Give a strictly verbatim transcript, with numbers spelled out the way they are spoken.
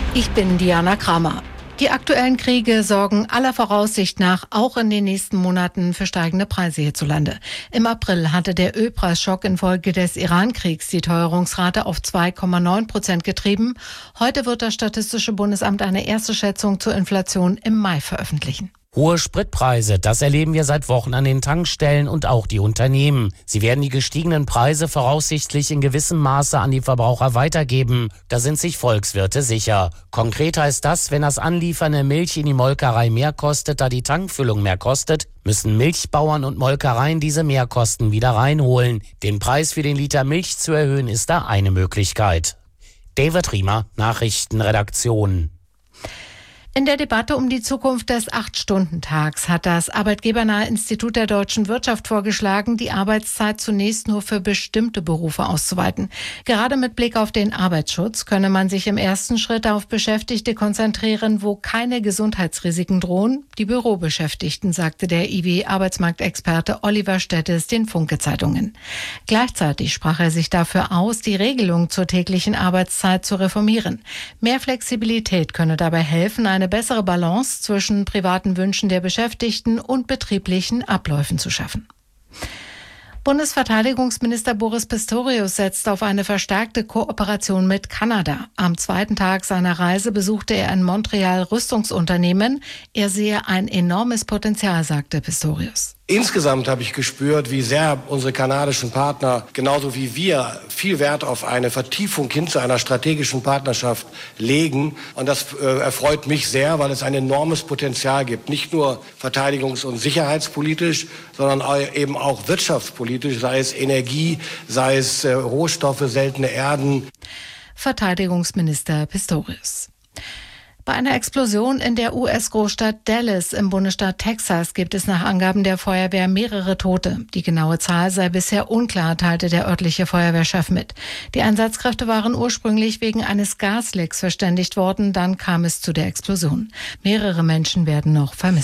Ich bin Diana Kramer. Die aktuellen Kriege sorgen aller Voraussicht nach auch in den nächsten Monaten für steigende Preise hierzulande. Im April hatte der Ölpreisschock infolge des Iran-Kriegs die Teuerungsrate auf zwei Komma neun Prozent getrieben. Heute wird das Statistische Bundesamt eine erste Schätzung zur Inflation im Mai veröffentlichen. Hohe Spritpreise, das erleben wir seit Wochen an den Tankstellen und auch die Unternehmen. Sie werden die gestiegenen Preise voraussichtlich in gewissem Maße an die Verbraucher weitergeben. Da sind sich Volkswirte sicher. Konkret heißt das, wenn das Anliefern der Milch in die Molkerei mehr kostet, da die Tankfüllung mehr kostet, müssen Milchbauern und Molkereien diese Mehrkosten wieder reinholen. Den Preis für den Liter Milch zu erhöhen, ist da eine Möglichkeit. David Riemer, Nachrichtenredaktion. In der Debatte um die Zukunft des Acht-Stunden-Tags hat das Arbeitgebernahe Institut der deutschen Wirtschaft vorgeschlagen, die Arbeitszeit zunächst nur für bestimmte Berufe auszuweiten. Gerade mit Blick auf den Arbeitsschutz könne man sich im ersten Schritt auf Beschäftigte konzentrieren, wo keine Gesundheitsrisiken drohen. Die Bürobeschäftigten, sagte der I W-Arbeitsmarktexperte Oliver Stettes den Funke-Zeitungen. Gleichzeitig sprach er sich dafür aus, die Regelung zur täglichen Arbeitszeit zu reformieren. Mehr Flexibilität könne dabei helfen, eine bessere Balance zwischen privaten Wünschen der Beschäftigten und betrieblichen Abläufen zu schaffen. Bundesverteidigungsminister Boris Pistorius setzt auf eine verstärkte Kooperation mit Kanada. Am zweiten Tag seiner Reise besuchte er in Montreal Rüstungsunternehmen. Er sehe ein enormes Potenzial, sagte Pistorius. Insgesamt habe ich gespürt, wie sehr unsere kanadischen Partner, genauso wie wir, viel Wert auf eine Vertiefung hin zu einer strategischen Partnerschaft legen. Und das äh, erfreut mich sehr, weil es ein enormes Potenzial gibt. Nicht nur verteidigungs- und sicherheitspolitisch, sondern eben auch wirtschaftspolitisch, sei es Energie, sei es äh, Rohstoffe, seltene Erden. Verteidigungsminister Pistorius. Bei einer Explosion in der U S-Großstadt Dallas im Bundesstaat Texas gibt es nach Angaben der Feuerwehr mehrere Tote. Die genaue Zahl sei bisher unklar, teilte der örtliche Feuerwehrchef mit. Die Einsatzkräfte waren ursprünglich wegen eines Gaslecks verständigt worden, dann kam es zu der Explosion. Mehrere Menschen werden noch vermisst.